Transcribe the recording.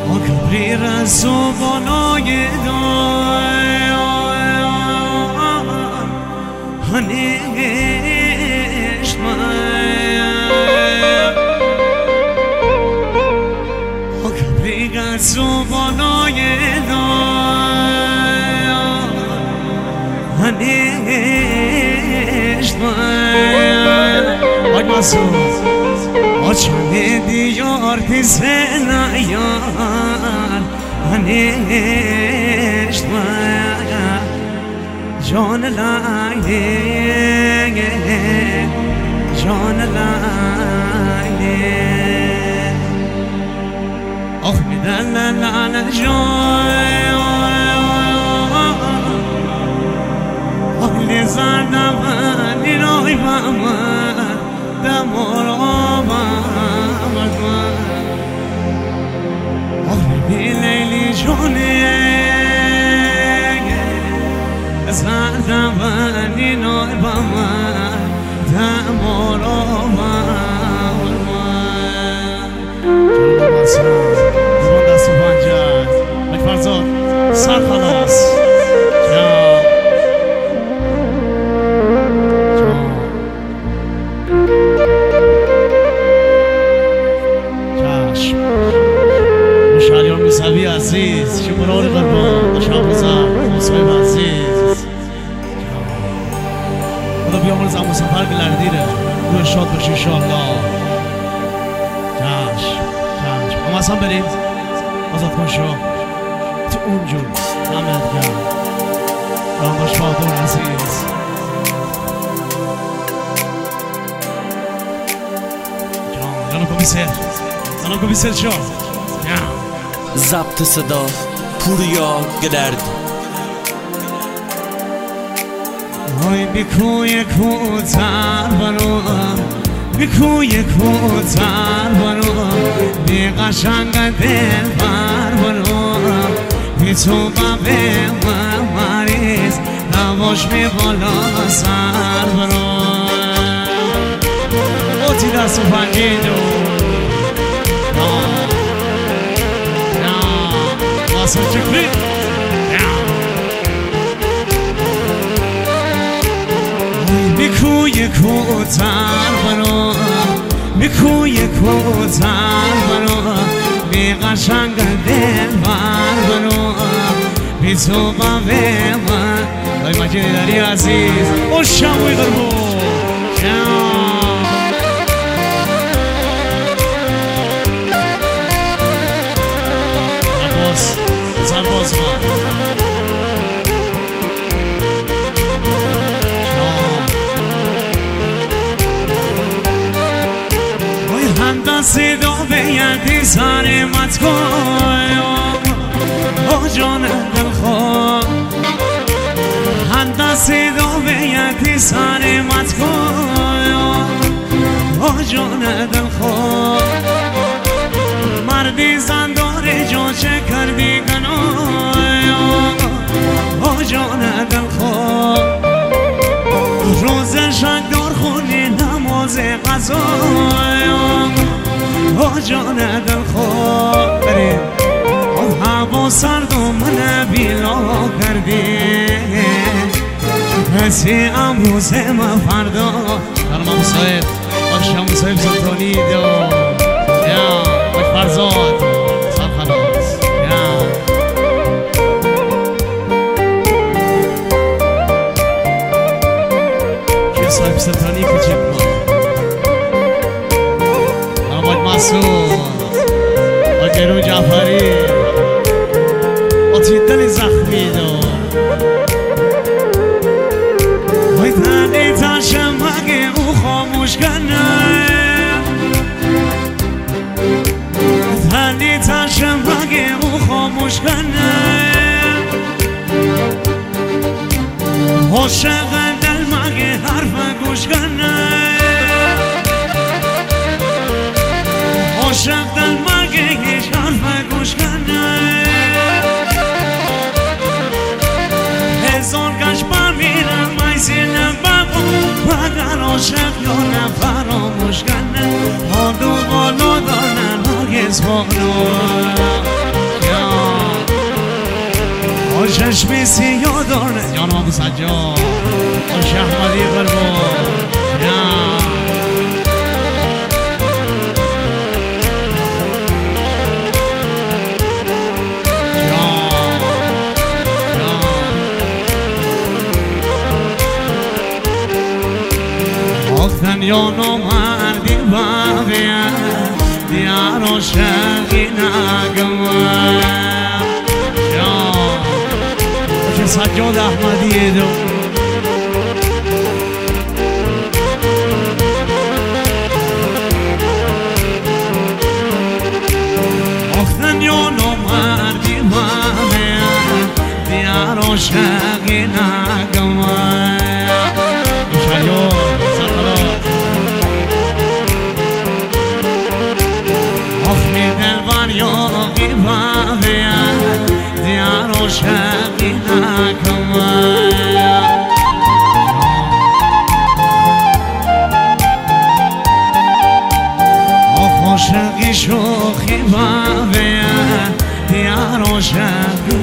آکبری رسو بالای دار هنیشت آکبری رسو بالای دار هنیشت آی مسعود آچانه دیار تیزن یار هنیشت جان لایه جان لایه آخ میدن لال جای آخ زردم نیروی بامن دمار آمد آخ لیلی جانه زردم نیروی بامن دمار آمد زبان دست و پنجه بک فرزاد سر خلاص موسوی عزیز شمرار قربان شام بزرگ موسوی عزیز خدا بیامون از امو سفر بلردیره روی شاد باشی انشاءالله چشم اما اصلا بریم آزاد کن شو تو اونجور نمید گرم دانباش فادون عزیز جانو کمیسر شو ضبط صدا پوریا گلرد های بیکوی کوتر برو بیکوی کوتر برو بی قشنگ دل برو بی تو ببه مریض نواش می بالا سر برو اوتی دست و پنگیدو Awesome chick flick. میکوی کوتر برو میکوی کوتر برو بی قشنگ دل برو بی تو ببه من دای مجید داری عزیز او شموی قربو سرباز من وای هندسی دو بیدی سر متکوی او جان دل خود هندسی دو بیدی سر متکوی او جان دل خود مردی زندار جو چه کردی گناه او جان دل خود روز شک دار خونی نماز قضا او جان دل خود بریم او هوا سرد و من بیلا کردی کسی امروز من فردا درمان مصاحب باشم مصاحب سلطانی دو یا بک فرزاد سر خلاص یا که صاحب سلطانی کچک ما بک مسعود بک ایرون جعفری آتی دل زخمی دو وای تنی تشم اگه او خاموش کنه تنی تشم اگه او خاموش کنه عاشق دل مگه حرف گوش کنه عاشق دل مگه هیچ حرف گوش کنه هزار گشت برمیرم میزینم مگر عاشق یا نه فراموش کنه حالو بالو دارن هرگز بانو با چشمی سیاه داره جانم ابو سجاد خوش احمدی قربان یا نمردی باقیه دیار و شقی نگمه چه سجاد احمدی دو آختن یا نمردی باقیه دیار و شقی نگمه یاقی باقیه دیار و شقی نکمه آخ و شقی شوخی باقیه دیار و شقی